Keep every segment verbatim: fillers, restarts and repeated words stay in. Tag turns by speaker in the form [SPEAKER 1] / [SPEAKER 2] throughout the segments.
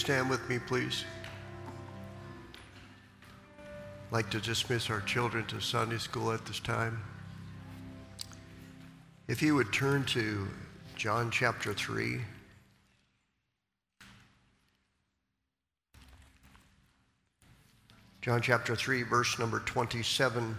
[SPEAKER 1] stand with me, please? I'd like to dismiss our children to Sunday school at this time. If you would turn to John chapter three. John chapter three, verse number twenty-seven.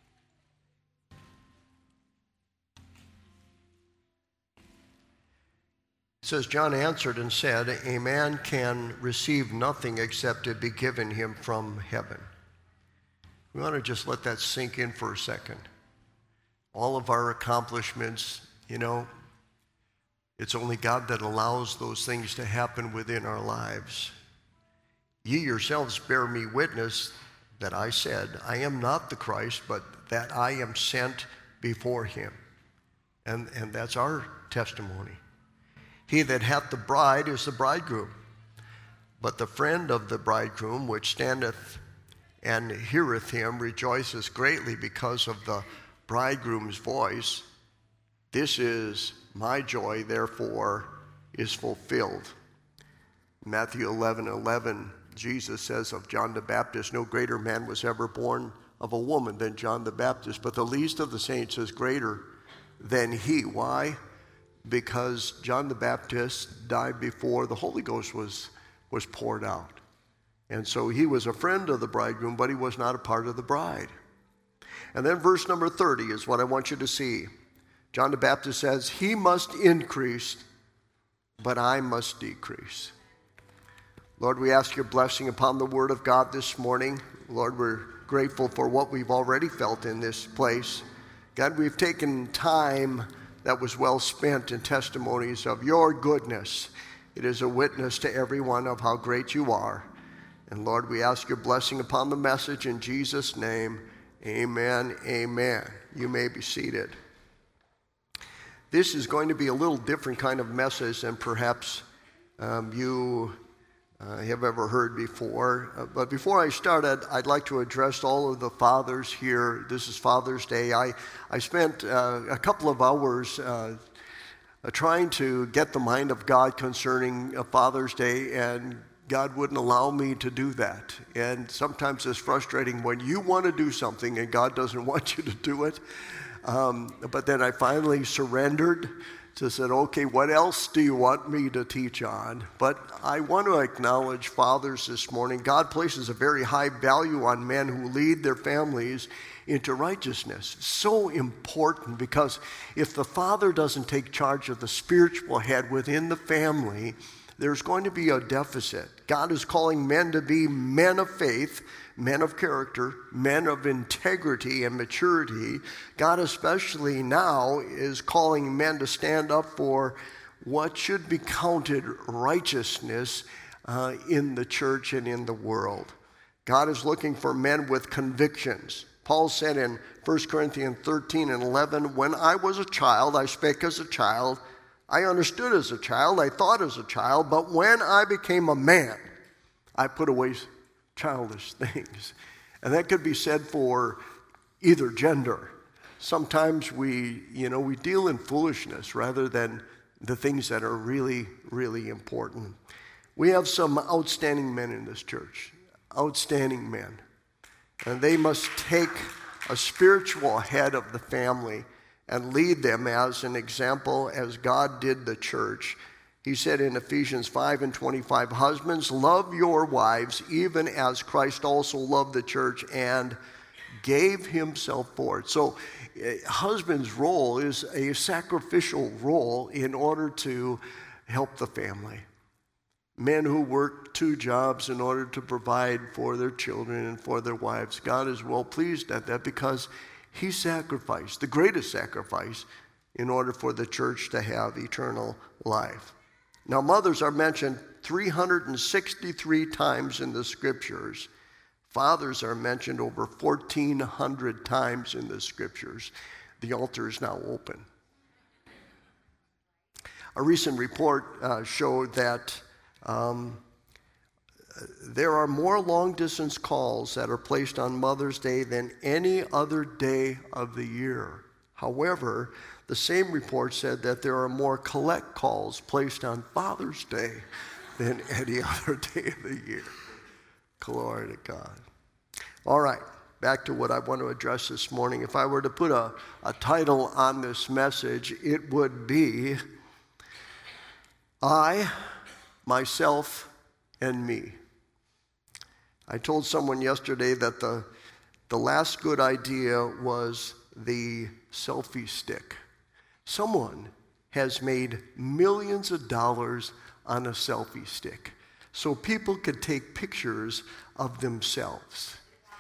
[SPEAKER 1] It says, John answered and said, a man can receive nothing except it be given him from heaven. We want to just let that sink in for a second. All of our accomplishments, you know, it's only God that allows those things to happen within our lives. Ye yourselves bear me witness that I said, I am not the Christ, but that I am sent before him. And, and that's our testimony. He that hath the bride is the bridegroom. But the friend of the bridegroom, which standeth and heareth him, rejoiceth greatly because of the bridegroom's voice. This is my joy, therefore, is fulfilled. Matthew eleven eleven, Jesus says of John the Baptist, no greater man was ever born of a woman than John the Baptist, but the least of the saints is greater than he. Why? Because John the Baptist died before the Holy Ghost was, was poured out. And so he was a friend of the bridegroom, but he was not a part of the bride. And then verse number thirty is what I want you to see. John the Baptist says, he must increase, but I must decrease. Lord, we ask your blessing upon the word of God this morning. Lord, we're grateful for what we've already felt in this place. God, we've taken time that was well spent in testimonies of your goodness. It is a witness to everyone of how great you are. And Lord, we ask your blessing upon the message in Jesus' name. Amen, amen. You may be seated. This is going to be a little different kind of message than perhaps um, you uh, have ever heard before. Uh, but before I start, I'd, I'd like to address all of the fathers here. This is Father's Day. I, I spent uh, a couple of hours uh, uh, trying to get the mind of God concerning uh, Father's Day, and God wouldn't allow me to do that. And sometimes it's frustrating when you want to do something and God doesn't want you to do it. Um, but then I finally surrendered to said, okay, what else do you want me to teach on? But I want to acknowledge fathers this morning. God places a very high value on men who lead their families into righteousness. It's so important, because if the father doesn't take charge of the spiritual head within the family, there's going to be a deficit. God is calling men to be men of faith, men of character, men of integrity and maturity. God especially now is calling men to stand up for what should be counted righteousness uh, in the church and in the world. God is looking for men with convictions. Paul said in First Corinthians thirteen and eleven, when I was a child, I spake as a child, I understood as a child, I thought as a child, but when I became a man, I put away childish things. And that could be said for either gender. Sometimes we, you know, we deal in foolishness rather than the things that are really, really important. We have some outstanding men in this church, outstanding men. And they must take a spiritual head of the family and lead them as an example, as God did the church. He said in Ephesians five and twenty-five, husbands, love your wives, even as Christ also loved the church and gave himself for it. So a husband's role is a sacrificial role in order to help the family. Men who work two jobs in order to provide for their children and for their wives. God is well pleased at that, because he sacrificed, the greatest sacrifice, in order for the church to have eternal life. Now, mothers are mentioned three hundred sixty-three times in the scriptures. Fathers are mentioned over fourteen hundred times in the scriptures. The altar is now open. A recent report uh, showed that um, there are more long-distance calls that are placed on Mother's Day than any other day of the year. However, the same report said that there are more collect calls placed on Father's Day than any other day of the year. Glory to God. All right, back to what I want to address this morning. If I were to put a, a title on this message, it would be I, Myself, and Me. I told someone yesterday that the, the last good idea was the selfie stick. Someone has made millions of dollars on a selfie stick so people could take pictures of themselves.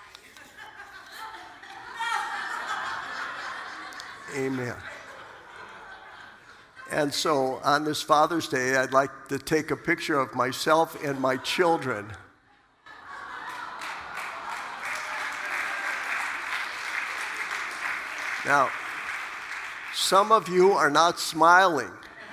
[SPEAKER 1] Amen. And so on this Father's Day, I'd like to take a picture of myself and my children. Now, some of you are not smiling.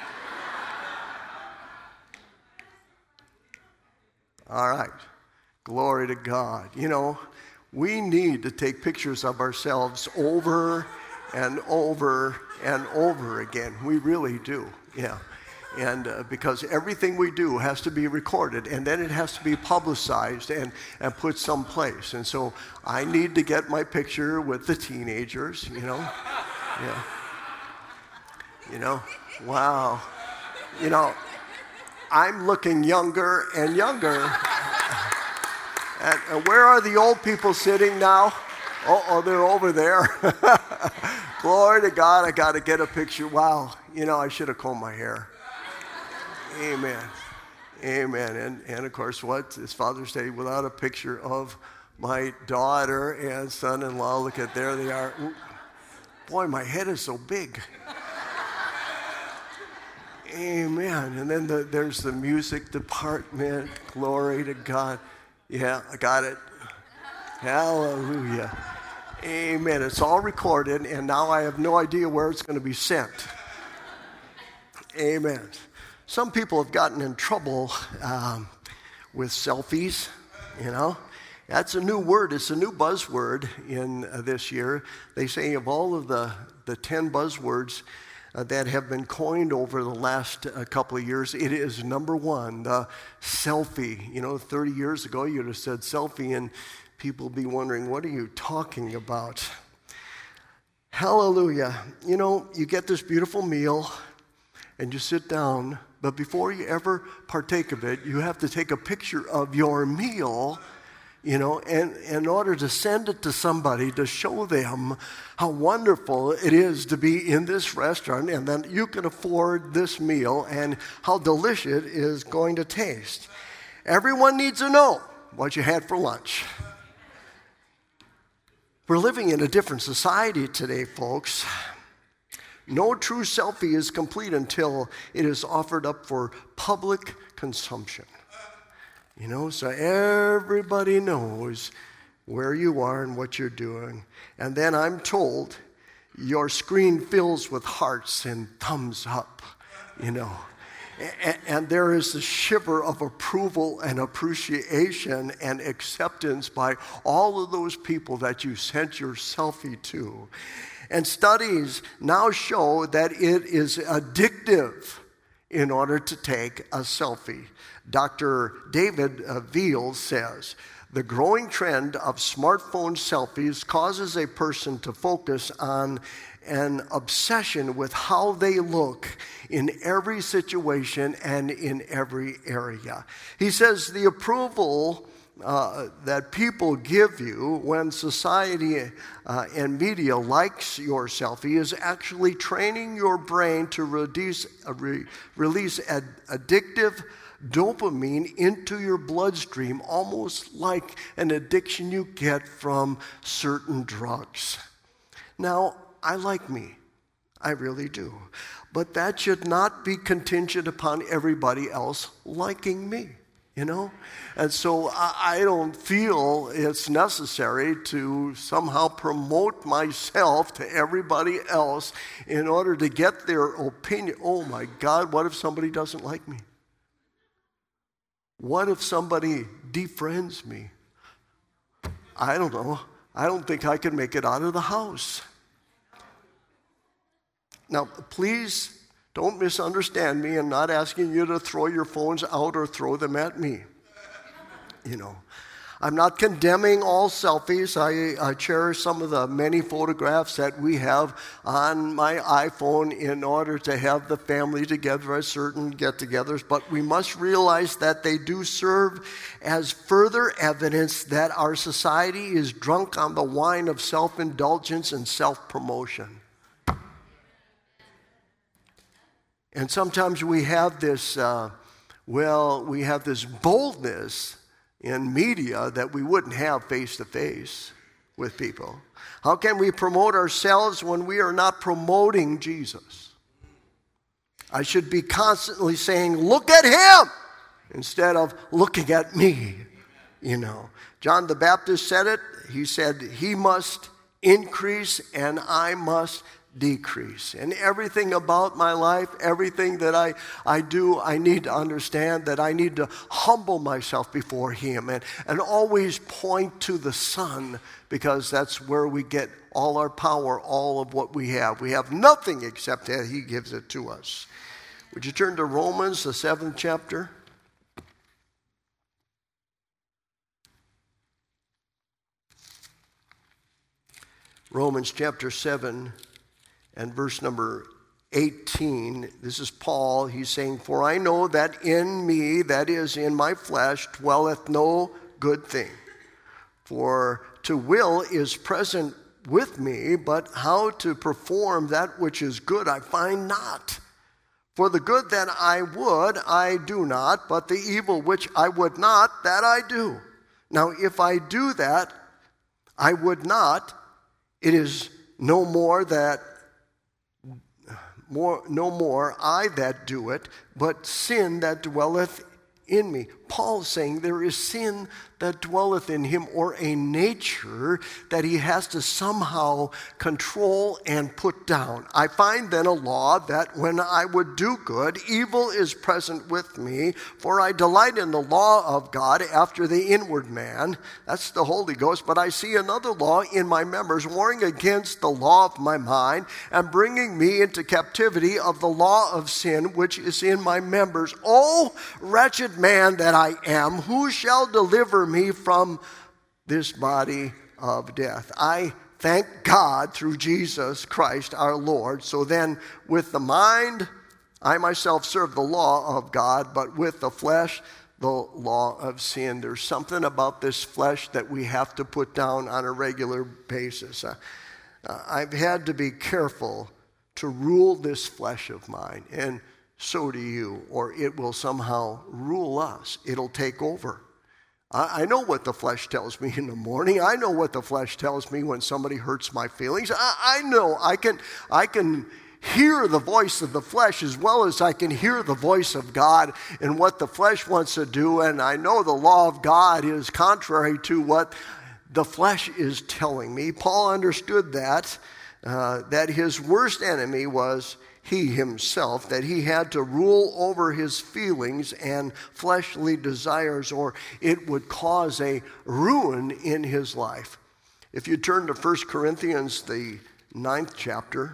[SPEAKER 1] All right. Glory to God. You know, we need to take pictures of ourselves over and over and over again. We really do. Yeah. And uh, because everything we do has to be recorded, and then it has to be publicized and, and put someplace. And so I need to get my picture with the teenagers, you know. Yeah. You know, wow. You know, I'm looking younger and younger. And, and where are the old people sitting now? Oh, oh they're over there. Glory to God, I got to get a picture. Wow, you know, I should have combed my hair. Amen. Amen. And, and of course, what? It's Father's Day without a picture of my daughter and son-in-law. Look at, there they are. Ooh. Boy, my head is so big. Amen. And then the, there's the music department. Glory to God. Yeah, I got it. Hallelujah. Amen. It's all recorded, and now I have no idea where it's going to be sent. Amen. Some people have gotten in trouble um, with selfies, you know. That's a new word. It's a new buzzword in uh, this year. They say of all of the, the ten buzzwords uh, that have been coined over the last uh, couple of years, it is number one, the selfie. You know, thirty years ago, you'd have said selfie, and people would be wondering, what are you talking about? Hallelujah. You know, you get this beautiful meal, and you sit down, but before you ever partake of it, you have to take a picture of your meal, you know, and in order to send it to somebody to show them how wonderful it is to be in this restaurant and that you can afford this meal and how delicious it is going to taste. Everyone needs to know what you had for lunch. We're living in a different society today, folks. No true selfie is complete until it is offered up for public consumption. You know, so everybody knows where you are and what you're doing. And then I'm told your screen fills with hearts and thumbs up, you know. And, and there is a shiver of approval and appreciation and acceptance by all of those people that you sent your selfie to. And studies now show that it is addictive in order to take a selfie. Doctor David uh, Veal says, the growing trend of smartphone selfies causes a person to focus on an obsession with how they look in every situation and in every area. He says the approval uh, that people give you when society uh, and media likes your selfie is actually training your brain to reduce, uh, re- release ad- addictive dopamine into your bloodstream, almost like an addiction you get from certain drugs. Now, I like me. I really do. But that should not be contingent upon everybody else liking me, you know? And so I, I don't feel it's necessary to somehow promote myself to everybody else in order to get their opinion. Oh my God, what if somebody doesn't like me? What if somebody defriends me? I don't know. I don't think I can make it out of the house. Now, please Don't misunderstand me. I'm not asking you to throw your phones out or throw them at me. You know, I'm not condemning all selfies. I, I cherish some of the many photographs that we have on my iPhone in order to have the family together at certain get-togethers. But we must realize that they do serve as further evidence that our society is drunk on the wine of self-indulgence and self-promotion. And sometimes we have this, uh, well, we have this boldness in media that we wouldn't have face-to-face with people. How can we promote ourselves when we are not promoting Jesus? I should be constantly saying, look at him, instead of looking at me, you know. John the Baptist said it. He said, he must increase and I must decrease. And everything about my life, everything that I, I do, I need to understand that I need to humble myself before him and, and always point to the Son, because that's where we get all our power, all of what we have. We have nothing except that he gives it to us. Would you turn to Romans, the seventh chapter? Romans chapter seven. And verse number eighteen, this is Paul. He's saying, for I know that in me, that is in my flesh, dwelleth no good thing. For to will is present with me, but how to perform that which is good I find not. For the good that I would, I do not, but the evil which I would not, that I do. Now if I do that, I would not, it is no more that More, no more I that do it, but sin that dwelleth in me. Paul's saying there is sin that dwelleth in him, or a nature that he has to somehow control and put down. I find then a law that when I would do good, evil is present with me, for I delight in the law of God after the inward man. That's the Holy Ghost. But I see another law in my members, warring against the law of my mind, and bringing me into captivity of the law of sin, which is in my members. O wretched man that I am, who shall deliver me from this body of death? I thank God through Jesus Christ our Lord. So then with the mind, I myself serve the law of God, but with the flesh, the law of sin. There's something about this flesh that we have to put down on a regular basis. Uh, I've had to be careful to rule this flesh of mine, and so do you, or it will somehow rule us. It'll take over. I, I know what the flesh tells me in the morning. I know what the flesh tells me when somebody hurts my feelings. I, I know I can, I can hear the voice of the flesh as well as I can hear the voice of God and what the flesh wants to do. And I know the law of God is contrary to what the flesh is telling me. Paul understood that, uh, that his worst enemy was he himself, that he had to rule over his feelings and fleshly desires, or it would cause a ruin in his life. If you turn to First Corinthians, the ninth chapter.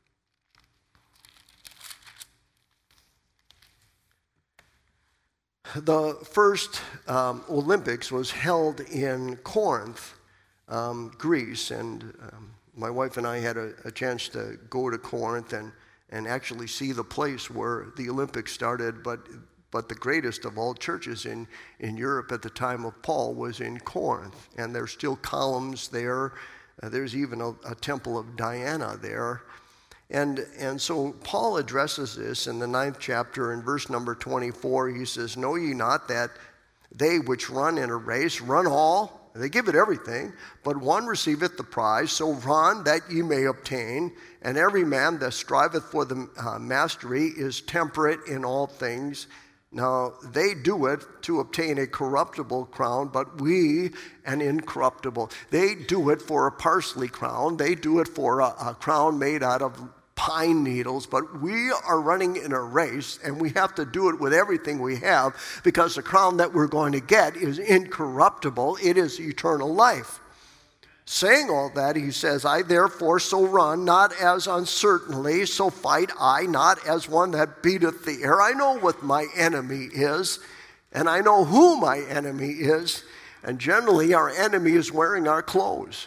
[SPEAKER 1] The first um, Olympics was held in Corinth, um, Greece, and um, my wife and I had a, a chance to go to Corinth and and actually see the place where the Olympics started, but but the greatest of all churches in, in Europe at the time of Paul was in Corinth, and there's still columns there. Uh, there's even a, a temple of Diana there. And, and so Paul addresses this in the ninth chapter in verse number twenty-four. He says, know ye not that they which run in a race run all? They give it everything, but one receiveth the prize. So run that ye may obtain. And every man that striveth for the uh, mastery is temperate in all things. Now they do it to obtain a corruptible crown, but we an incorruptible. They do it for a parsley crown. They do it for a, a crown made out of pine needles, but we are running in a race, and we have to do it with everything we have, because the crown that we're going to get is incorruptible. It is eternal life. Saying all that, he says, I therefore so run, not as uncertainly, so fight I, not as one that beateth the air. I know what my enemy is, and I know who my enemy is, and generally our enemy is wearing our clothes.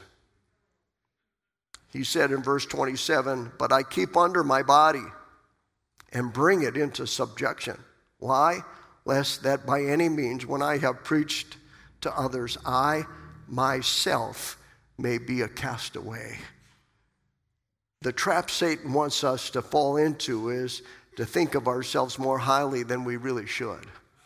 [SPEAKER 1] He said in verse twenty-seven, but I keep under my body and bring it into subjection. Why? Lest that by any means, when I have preached to others, I myself may be a castaway. The trap Satan wants us to fall into is to think of ourselves more highly than we really should.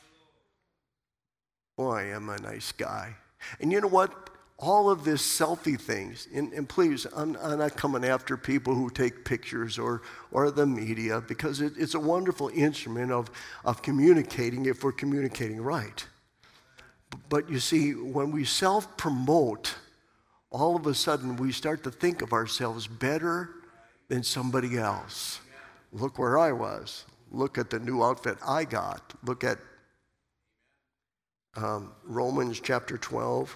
[SPEAKER 1] Boy, I am a nice guy. And you know what? All of this selfie things, and, and please, I'm, I'm not coming after people who take pictures or, or the media, because it, it's a wonderful instrument of, of communicating if we're communicating right. But you see, when we self-promote, all of a sudden we start to think of ourselves better than somebody else. Look where I was. Look at the new outfit I got. Look at um, Romans chapter twelve.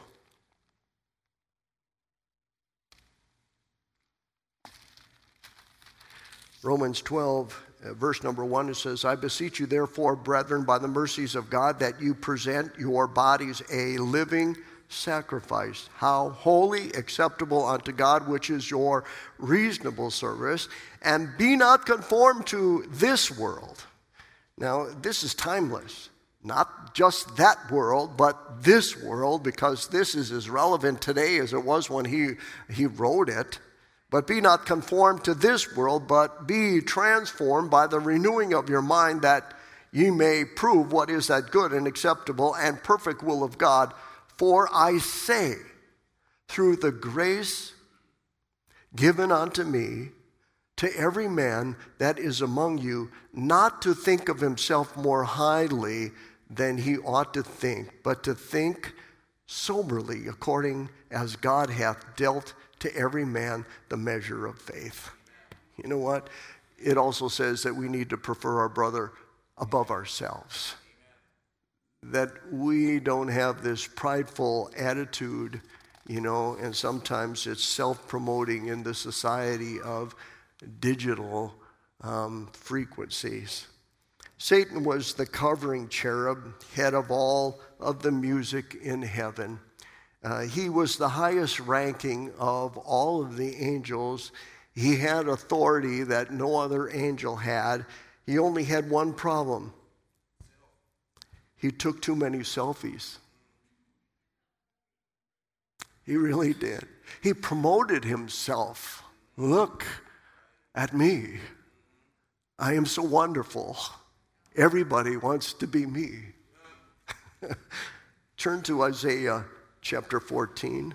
[SPEAKER 1] Romans twelve, uh, verse number one, it says, I beseech you therefore, brethren, by the mercies of God, that you present your bodies a living sacrifice. How? Holy, acceptable unto God, which is your reasonable service. And be not conformed to this world. Now, this is timeless. Not just that world, but this world, because this is as relevant today as it was when he, he wrote it. But be not conformed to this world, but be transformed by the renewing of your mind, that ye may prove what is that good and acceptable and perfect will of God. For I say, through the grace given unto me, to every man that is among you, not to think of himself more highly than he ought to think, but to think soberly, according as God hath dealt to every man the measure of faith. You know what? It also says that we need to prefer our brother above ourselves. That we don't have this prideful attitude, you know, and sometimes it's self-promoting in the society of digital um, frequencies. Satan was the covering cherub, head of all of the music in heaven. Uh, he was the highest ranking of all of the angels. He had authority that no other angel had. He only had one problem. He took too many selfies. He really did. He promoted himself. Look at me. I am so wonderful. Everybody wants to be me. Turn to Isaiah chapter fourteen.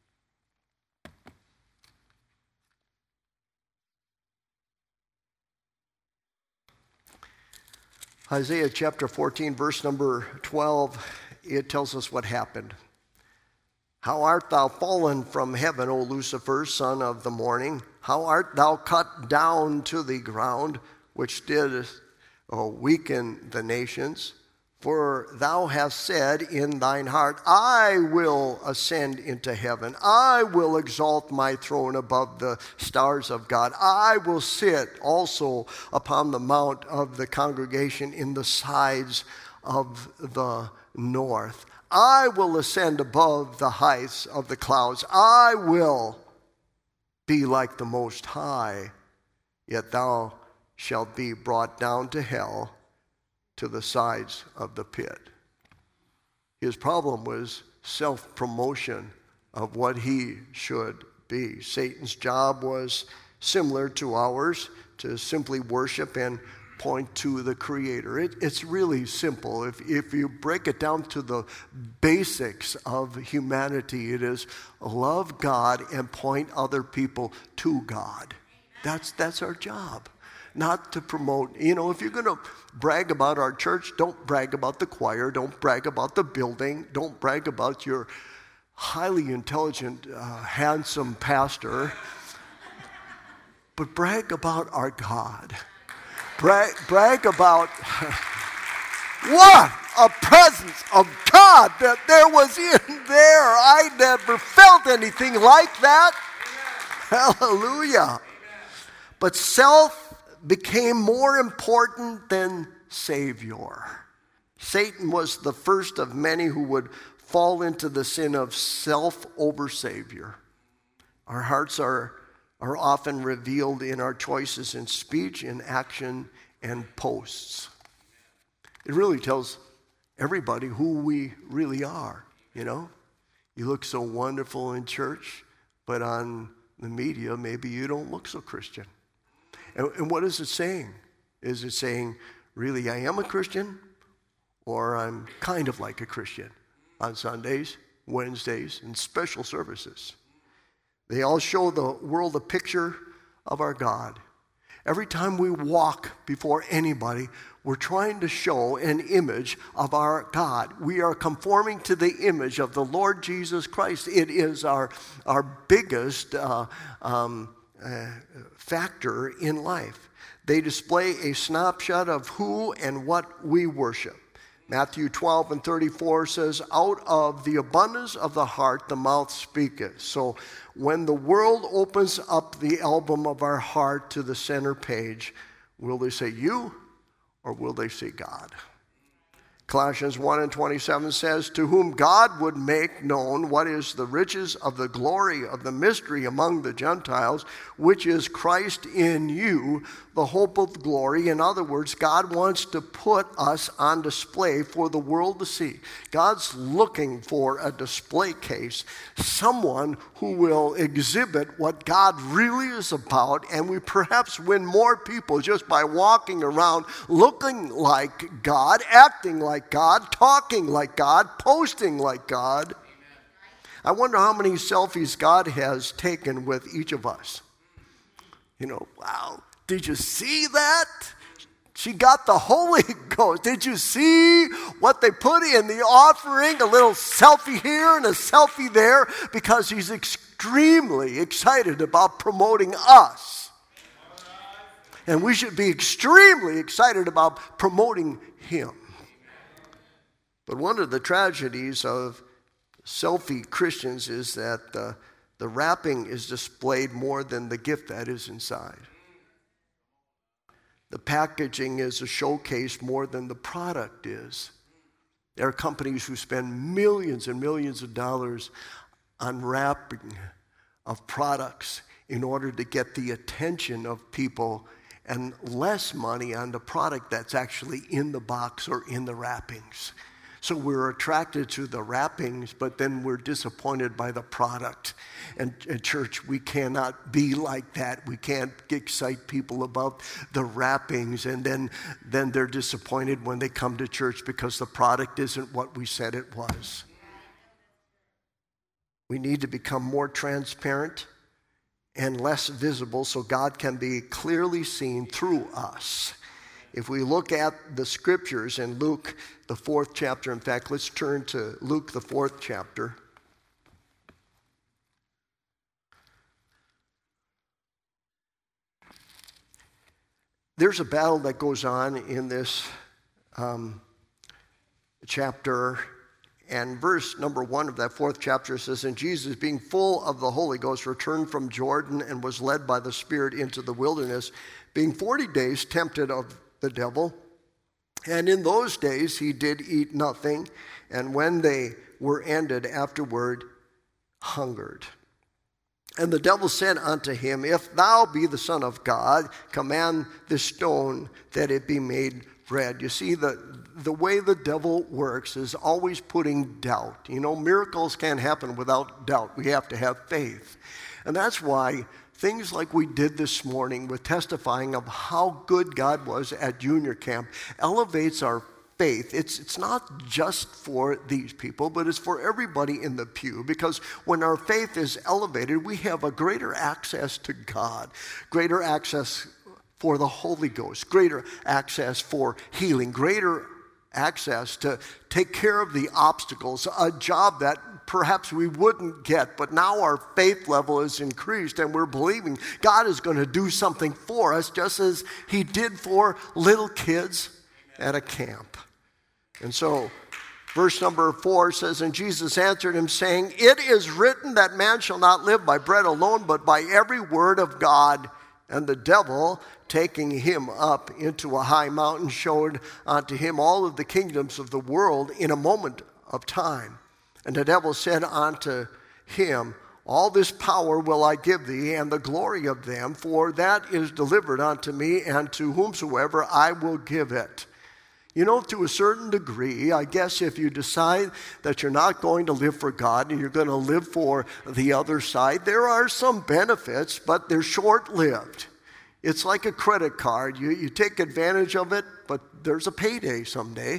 [SPEAKER 1] Isaiah chapter fourteen, verse number twelve, it tells us what happened. How art thou fallen from heaven, O Lucifer, son of the morning? How art thou cut down to the ground, which did oh, weaken the nations? For thou hast said in thine heart, I will ascend into heaven. I will exalt my throne above the stars of God. I will sit also upon the mount of the congregation in the sides of the north. I will ascend above the heights of the clouds. I will be like the Most High, yet thou shalt be brought down to hell, to the sides of the pit. His problem was self-promotion of what he should be. Satan's job was similar to ours, to simply worship and point to the Creator. It, it's really simple. If, if you break it down to the basics of humanity, it is love God and point other people to God. That's, that's our job. Not to promote, you know, if you're going to brag about our church, don't brag about the choir, don't brag about the building, don't brag about your highly intelligent, uh, handsome pastor, but brag about our God. Brag, brag about, what a presence of God that there was in there. I never felt anything like that. Amen. Hallelujah. Amen. But self became more important than Savior. Satan was the first of many who would fall into the sin of self over Savior. Our hearts are, are often revealed in our choices in speech, in action, and posts. It really tells everybody who we really are, you know. You look so wonderful in church, but on the media, maybe you don't look so Christian. And, and what is it saying? Is it saying, really, I am a Christian, or I'm kind of like a Christian on Sundays, Wednesdays, and special services? They all show the world a picture of our God. Every time we walk before anybody, we're trying to show an image of our God. We are conforming to the image of the Lord Jesus Christ. It is our, our biggest uh, um, uh, factor in life. They display a snapshot of who and what we worship. Matthew twelve and thirty-four says, out of the abundance of the heart, the mouth speaketh. So when the world opens up the album of our heart to the center page, will they say you or will they say God? Colossians one and twenty-seven says, to whom God would make known what is the riches of the glory of the mystery among the Gentiles, which is Christ in you, the hope of glory. In other words, God wants to put us on display for the world to see. God's looking for a display case, someone who will exhibit what God really is about, and we perhaps win more people just by walking around looking like God, acting like God, talking like God, posting like God. I wonder how many selfies God has taken with each of us. You know, wow, did you see that? She got the Holy Ghost. Did you see what they put in the offering? A little selfie here and a selfie there, because he's extremely excited about promoting us. And we should be extremely excited about promoting him. But one of the tragedies of selfie Christians is that the, the wrapping is displayed more than the gift that is inside. The packaging is a showcase more than the product is. There are companies who spend millions and millions of dollars on wrapping of products in order to get the attention of people, and less money on the product that's actually in the box or in the wrappings. So we're attracted to the wrappings, but then we're disappointed by the product. And at church, we cannot be like that. We can't excite people about the wrappings, and then, then they're disappointed when they come to church because the product isn't what we said it was. We need to become more transparent and less visible so God can be clearly seen through us. If we look at the scriptures in Luke, the fourth chapter, in fact, let's turn to Luke, the fourth chapter. There's a battle that goes on in this um, chapter, and verse number one of that fourth chapter says, and Jesus, being full of the Holy Ghost, returned from Jordan and was led by the Spirit into the wilderness, being forty days tempted of the devil. And in those days he did eat nothing, and when they were ended, afterward hungered. And the devil said unto him, if thou be the Son of God, command this stone that it be made bread. You see, the, the way the devil works is always putting doubt. You know, miracles can't happen without doubt. We have to have faith. And that's why things like we did this morning with testifying of how good God was at junior camp elevates our faith. It's, it's not just for these people, but it's for everybody in the pew, because when our faith is elevated, we have a greater access to God, greater access for the Holy Ghost, greater access for healing, greater access to take care of the obstacles, a job that perhaps we wouldn't get, but now our faith level is increased and we're believing God is going to do something for us, just as he did for little kids at a camp. And so verse number four says, and Jesus answered him, saying, it is written that man shall not live by bread alone, but by every word of God. And the devil, taking him up into a high mountain, showed unto him all of the kingdoms of the world in a moment of time. And the devil said unto him, all this power will I give thee, and the glory of them, for that is delivered unto me, and to whomsoever I will give it. You know, to a certain degree, I guess if you decide that you're not going to live for God and you're going to live for the other side, there are some benefits, but they're short-lived. It's like a credit card. You, you take advantage of it, but there's a payday someday.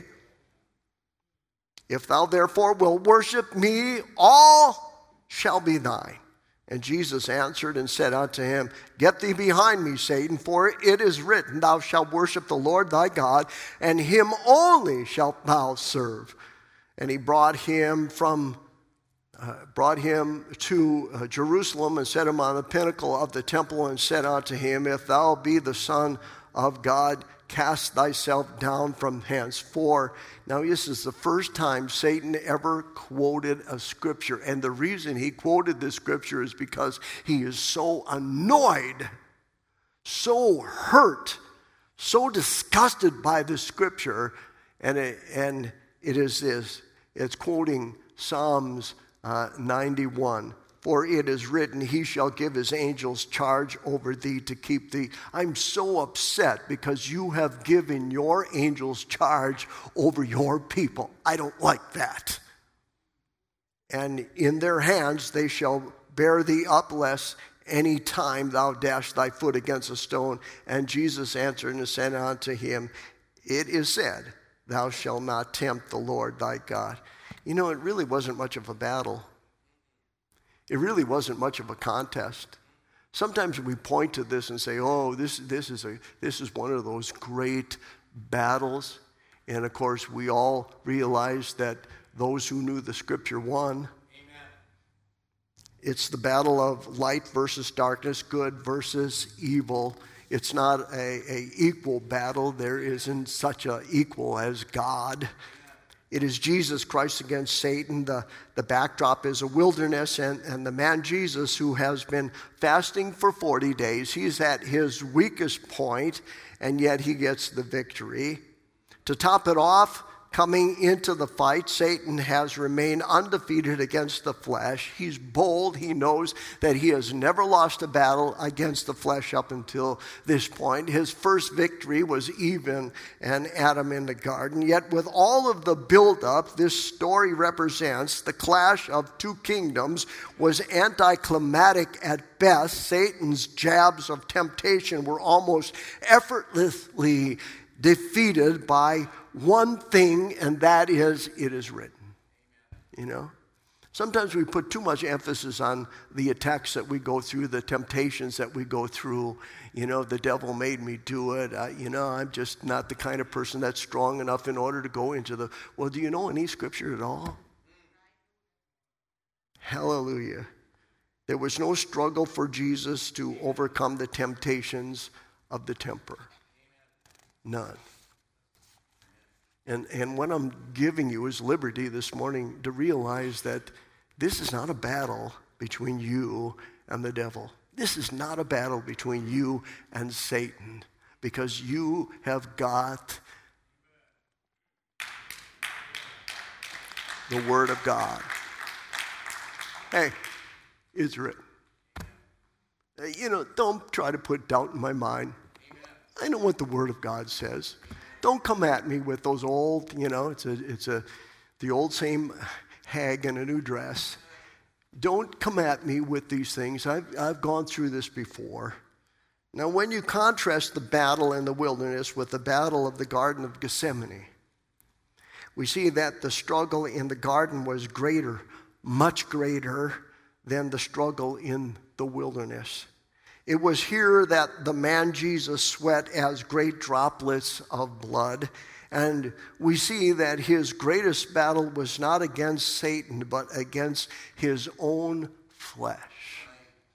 [SPEAKER 1] If thou therefore wilt worship me, all shall be thine. And Jesus answered and said unto him, get thee behind me, Satan, for it is written, thou shalt worship the Lord thy God, and him only shalt thou serve. And he brought him from uh, brought him to uh, Jerusalem, and set him on the pinnacle of the temple, and said unto him, if thou be the Son of God, cast thyself down from hence. For now this is the first time Satan ever quoted a scripture. And the reason he quoted this scripture is because he is so annoyed, so hurt, so disgusted by the scripture. And it, and it is this, it's quoting Psalms uh, ninety-one. For it is written, he shall give his angels charge over thee to keep thee. I'm so upset because you have given your angels charge over your people. I don't like that. And in their hands they shall bear thee up, lest any time thou dash thy foot against a stone. And Jesus answered and said unto him, it is said, thou shalt not tempt the Lord thy God. You know, it really wasn't much of a battle. It really wasn't much of a contest. Sometimes we point to this and say, oh, this, this, is a, this is one of those great battles. And, of course, we all realize that those who knew the scripture won. Amen. It's the battle of light versus darkness, good versus evil. It's not a, a equal battle. There isn't such an equal as God. It is Jesus Christ against Satan. The, the backdrop is a wilderness, and, and the man Jesus, who has been fasting for forty days, he's at his weakest point, and yet he gets the victory. To top it off, coming into the fight, Satan has remained undefeated against the flesh. He's bold. He knows that he has never lost a battle against the flesh up until this point. His first victory was Eve and Adam in the garden. Yet with all of the buildup this story represents, the clash of two kingdoms was anticlimactic at best. Satan's jabs of temptation were almost effortlessly defeated by one thing, and that is, it is written. You know? Sometimes we put too much emphasis on the attacks that we go through, the temptations that we go through. You know, the devil made me do it. I, you know, I'm just not the kind of person that's strong enough in order to go into the... Well, do you know any scripture at all? Hallelujah. There was no struggle for Jesus to overcome the temptations of the temper. None. And, and what I'm giving you is liberty this morning to realize that this is not a battle between you and the devil. This is not a battle between you and Satan, because you have got the Word of God. Hey, it's written. You know, don't try to put doubt in my mind. I know what the Word of God says. Don't come at me with those old, you know, it's a, it's a, the old same hag in a new dress. Don't come at me with these things. I've, I've gone through this before. Now, when you contrast the battle in the wilderness with the battle of the Garden of Gethsemane, we see that the struggle in the garden was greater, much greater than the struggle in the wilderness. It was here that the man Jesus sweat as great droplets of blood. And we see that his greatest battle was not against Satan, but against his own flesh.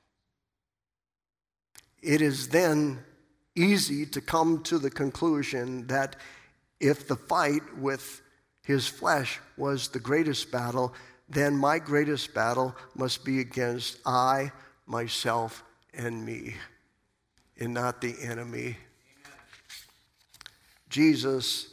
[SPEAKER 1] It is then easy to come to the conclusion that if the fight with his flesh was the greatest battle, then my greatest battle must be against I, myself, and me, and not the enemy. Amen. Jesus,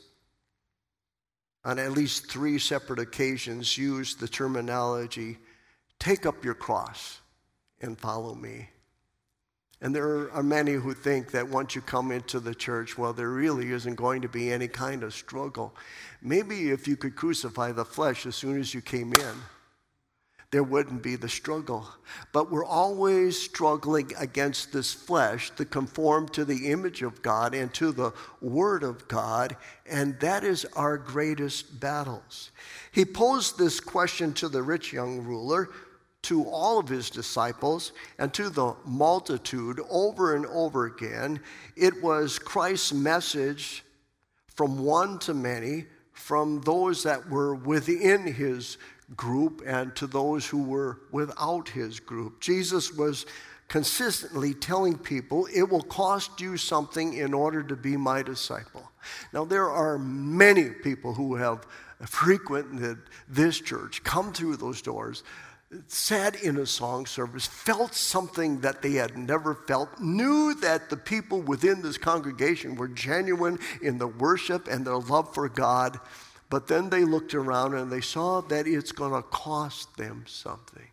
[SPEAKER 1] on at least three separate occasions, used the terminology, take up your cross and follow me. And there are many who think that once you come into the church, well, there really isn't going to be any kind of struggle. Maybe if you could crucify the flesh as soon as you came in, there wouldn't be the struggle. But we're always struggling against this flesh to conform to the image of God and to the Word of God, and that is our greatest battles. He posed this question to the rich young ruler, to all of his disciples, and to the multitude over and over again. It was Christ's message from one to many, from those that were within his group and to those who were without his group. Jesus was consistently telling people, it will cost you something in order to be my disciple. Now, there are many people who have frequented this church, come through those doors, sat in a song service, felt something that they had never felt, knew that the people within this congregation were genuine in the worship and their love for God, but then they looked around and they saw that it's going to cost them something.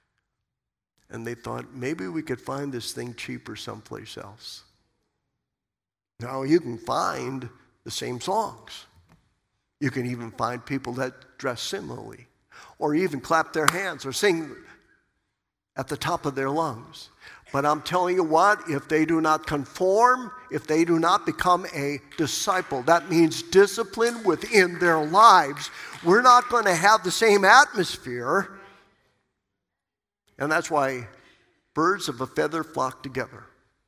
[SPEAKER 1] And they thought, maybe we could find this thing cheaper someplace else. Now, you can find the same songs. You can even find people that dress similarly, or even clap their hands or sing at the top of their lungs. But I'm telling you what, if they do not conform, if they do not become a disciple, that means discipline within their lives, we're not going to have the same atmosphere. And that's why birds of a feather flock together.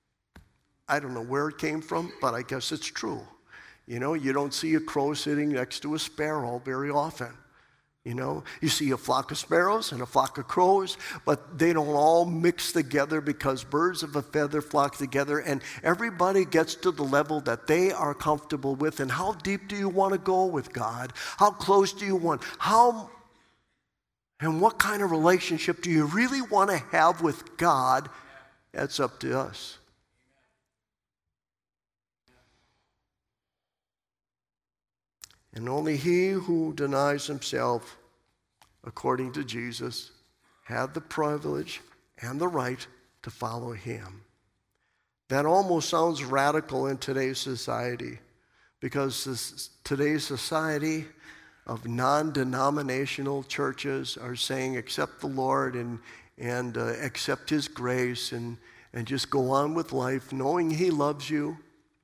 [SPEAKER 1] I don't know where it came from, but I guess it's true. You know, you don't see a crow sitting next to a sparrow very often. You know, you see a flock of sparrows and a flock of crows, but they don't all mix together because birds of a feather flock together, and everybody gets to the level that they are comfortable with. And how deep do you want to go with God? How close do you want? How and what kind of relationship do you really want to have with God? That's up to us. And only he who denies himself, according to Jesus, had the privilege and the right to follow him. That almost sounds radical in today's society, because this, today's society of non-denominational churches are saying accept the Lord and, and uh, accept his grace and, and just go on with life knowing he loves you.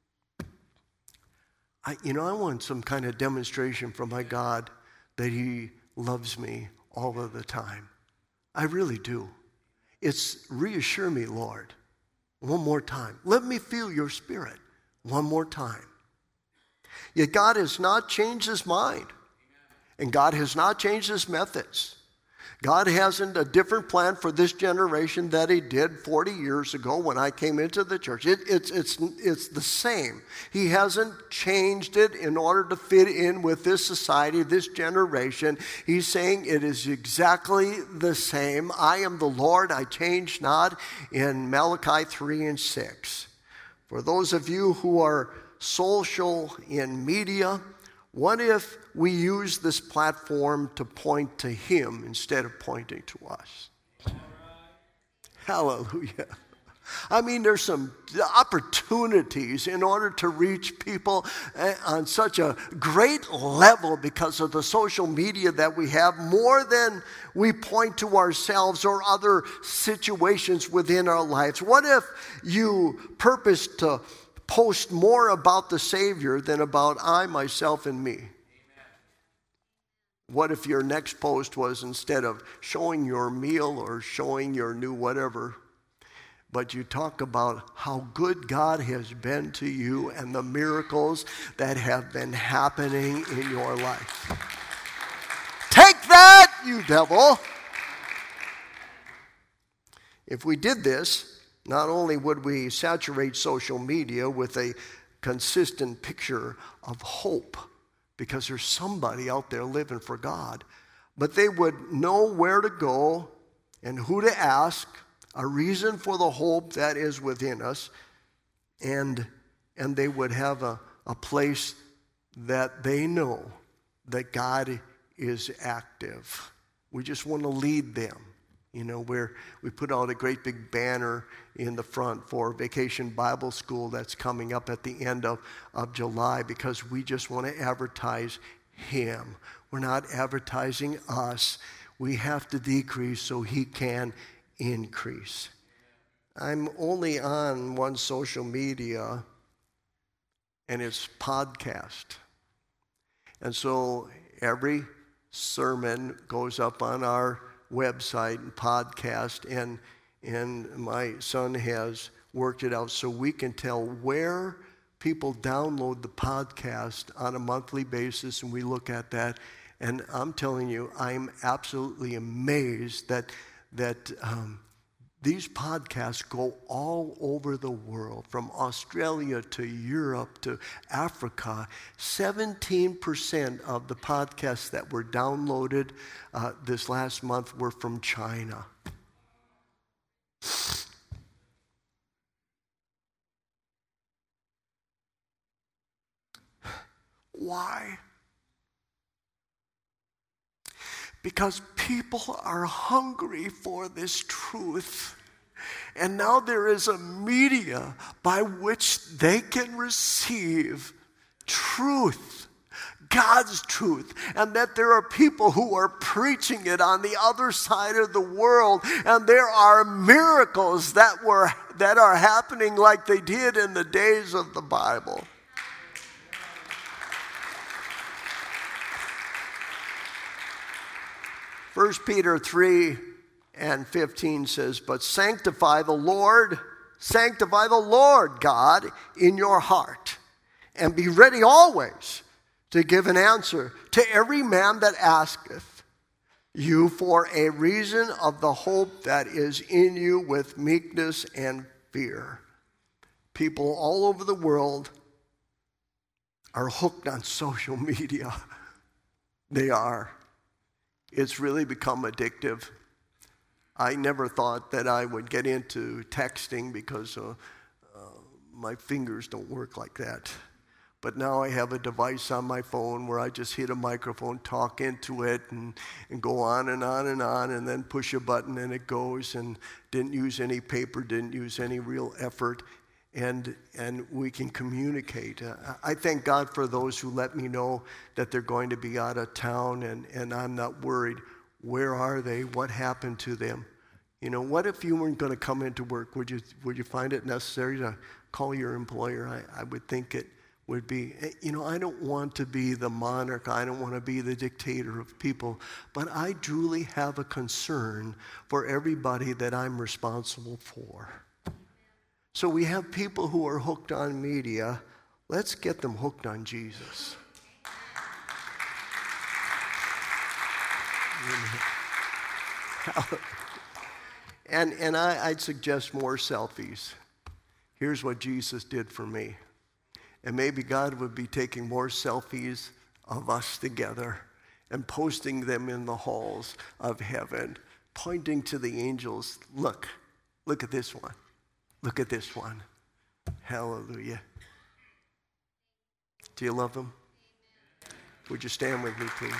[SPEAKER 1] I, you know, I want some kind of demonstration from my God that he loves me all of the time. I really do. It's reassure me, Lord, one more time. Let me feel your spirit one more time. Yet God has not changed his mind, and God has not changed his methods. God hasn't a different plan for this generation that he did forty years ago when I came into the church. It, it's, it's, it's the same. He hasn't changed it in order to fit in with this society, this generation. He's saying it is exactly the same. I am the Lord, I change not, in Malachi three and six. For those of you who are social in media, what if we use this platform to point to him instead of pointing to us? Hallelujah. I mean, there's some opportunities in order to reach people on such a great level because of the social media that we have, more than we point to ourselves or other situations within our lives. What if you purpose to post more about the Savior than about I, myself, and me? Amen. What if your next post was, instead of showing your meal or showing your new whatever, but you talk about how good God has been to you and the miracles that have been happening in your life? Take that, you devil! If we did this, not only would we saturate social media with a consistent picture of hope because there's somebody out there living for God. But they would know where to go and who to ask, a reason for the hope that is within us, and, and they would have a, a place that they know that God is active. We just want to lead them. You know, where we put out a great big banner in the front for Vacation Bible School that's coming up at the end of, of July, because we just want to advertise Him. We're not advertising us. We have to decrease so He can increase. I'm only on one social media, and it's podcast. And so every sermon goes up on our website and podcast, and and my son has worked it out so we can tell where people download the podcast on a monthly basis, and we look at that. And I'm telling you, I'm absolutely amazed that that um, these podcasts go all over the world, from Australia to Europe to Africa. seventeen percent of the podcasts that were downloaded uh, this last month were from China. Why? Because people are hungry for this truth. And now there is a media by which they can receive truth, God's truth, and that there are people who are preaching it on the other side of the world, and there are miracles that were that are happening like they did in the days of the Bible. First Peter three and fifteen says, but sanctify the Lord, sanctify the Lord God in your heart, and be ready always to give an answer to every man that asketh you for a reason of the hope that is in you with meekness and fear. People all over the world are hooked on social media. They are. It's really become addictive. I never thought that I would get into texting because uh, uh, my fingers don't work like that. But now I have a device on my phone where I just hit a microphone, talk into it, and, and go on and on and on, and then push a button and it goes, and didn't use any paper, didn't use any real effort, and and we can communicate. Uh, I thank God for those who let me know that they're going to be out of town, and, and I'm not worried. Where are they? What happened to them? You know, what if you weren't going to come into work? Would you would you find it necessary to call your employer? I, I would think it would be. You know, I don't want to be the monarch. I don't want to be the dictator of people. But I truly have a concern for everybody that I'm responsible for. So we have people who are hooked on media. Let's get them hooked on Jesus. And, and I, I'd suggest more selfies. Here's what Jesus did for me. And maybe God would be taking more selfies of us together and posting them in the halls of heaven, pointing to the angels. Look, look at this one. Look at this one. Hallelujah. Do you love them? Would you stand with me, please?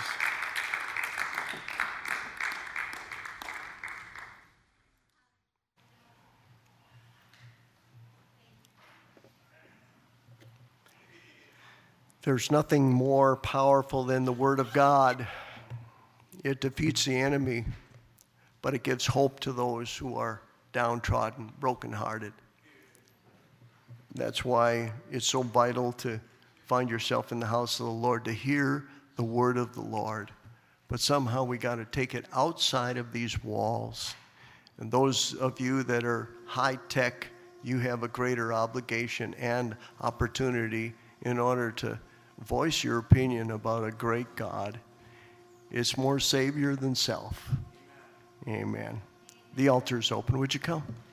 [SPEAKER 1] There's nothing more powerful than the Word of God. It defeats the enemy, but it gives hope to those who are downtrodden, brokenhearted. That's why it's so vital to find yourself in the house of the Lord, to hear the word of the Lord. But somehow we got to take it outside of these walls. And those of you that are high tech, you have a greater obligation and opportunity in order to voice your opinion about a great God. It's more Savior than self. Amen. The altar is open. Would you come?